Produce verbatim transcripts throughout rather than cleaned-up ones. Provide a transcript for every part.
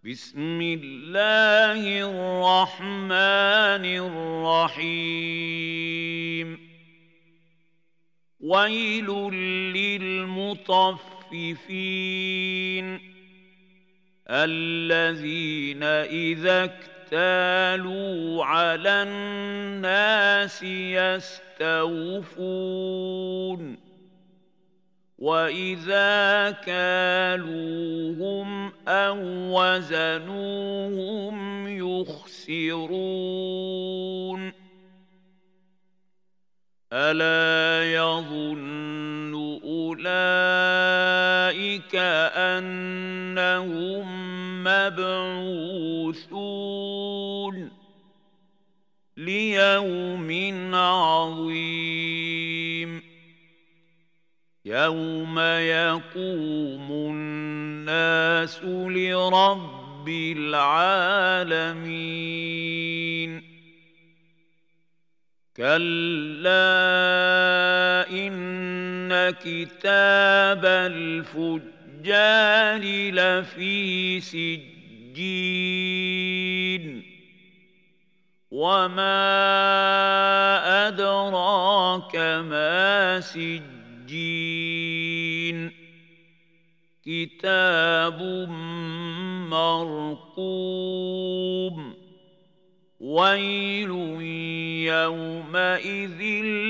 بسم الله الرحمن الرحيم ويل للمطففين الذين إذا اكتالوا على الناس يستوفون وإذا كالوهم أو وزنوهم يخسرون ألا يظن أولئك أنهم مبعوثون ليوم عظيم يوم يقوم الناس لرب العالمين كلا إن كتاب الفجار لفي سجين وما أدراك ما سجين الجين كتاب مرقوم ويل يومئذ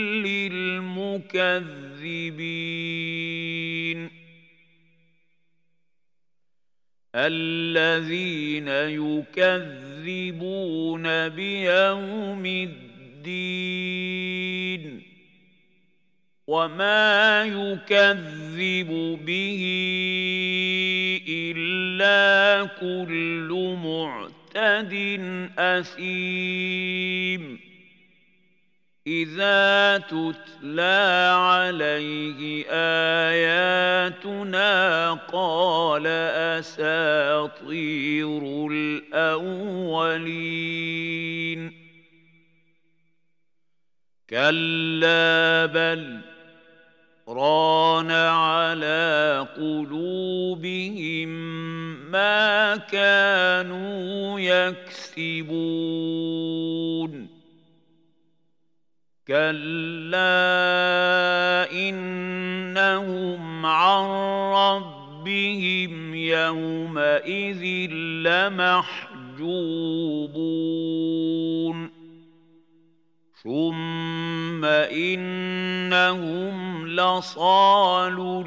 للمكذبين الذين يكذبون بيوم الدين وما يكذب به إلا كل معتد أثيم إذا تتلى عليه آياتنا قال أساطير الأولين كلا بل ران على قلوبهم ما كانوا يكسبون كلا إنهم عن ربهم يومئذ لمحجوبون ثم إنهم لصالو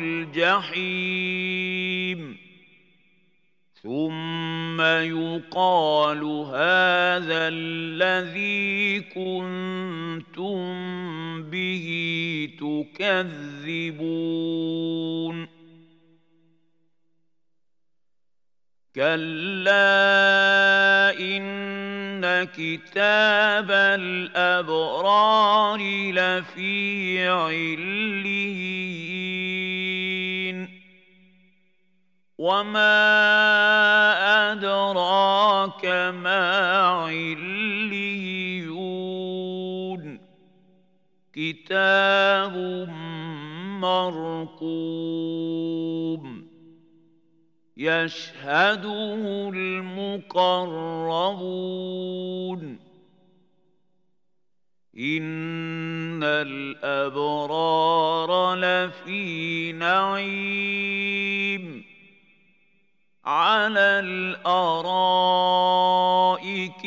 الجحيم ثم يقال هذا الذي كنتم به تكذبون كلا إن كتاب الأبرار لفي عليين وما أدراك ما عليون كتاب مرقوم يشهده المقربون إن الأبرار لفي نعيم على الأرائك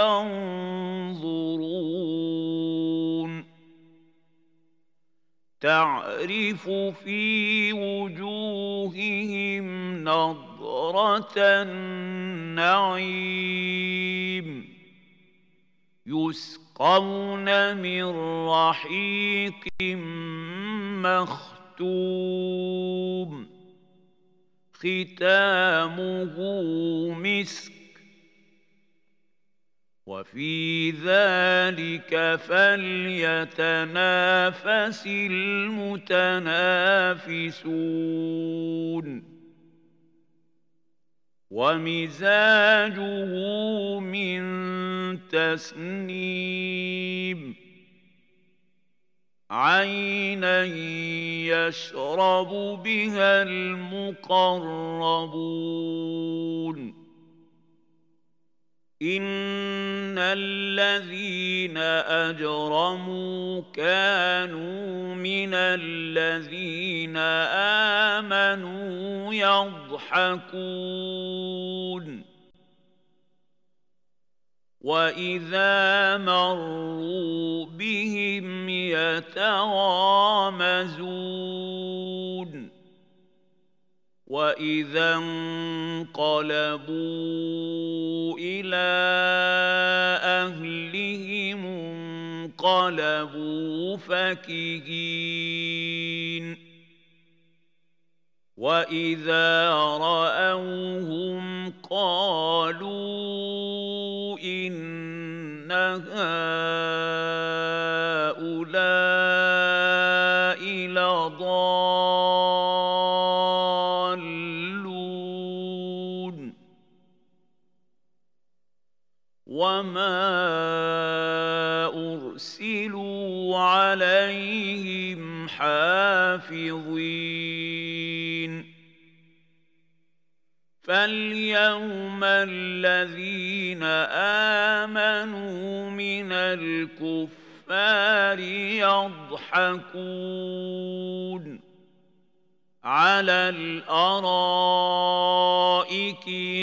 ينظرون تعرف في وجوههم نضرة النعيم يسقون من رحيق مختوم ختامه مسك وفي ذلك فليتنافس المتنافسون ومزاجه من تسنيم عينا يشرب بها المقربون إن الذين أجرموا كانوا من الذين آمنوا يضحكون وإذا مروا بهم يتغامزون وإذا انقلبوا إلى أهلهم انقلبوا فكهين وإذا رأوهم قالوا إن هؤلاء لضالون وما أرسلوا عليهم حافظين فاليوم الذين آمنوا من الكفار يضحكون على الأرائك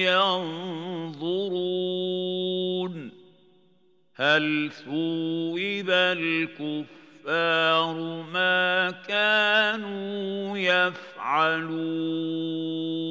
ينظرون هل ثوب الكفار ما كانوا يفعلون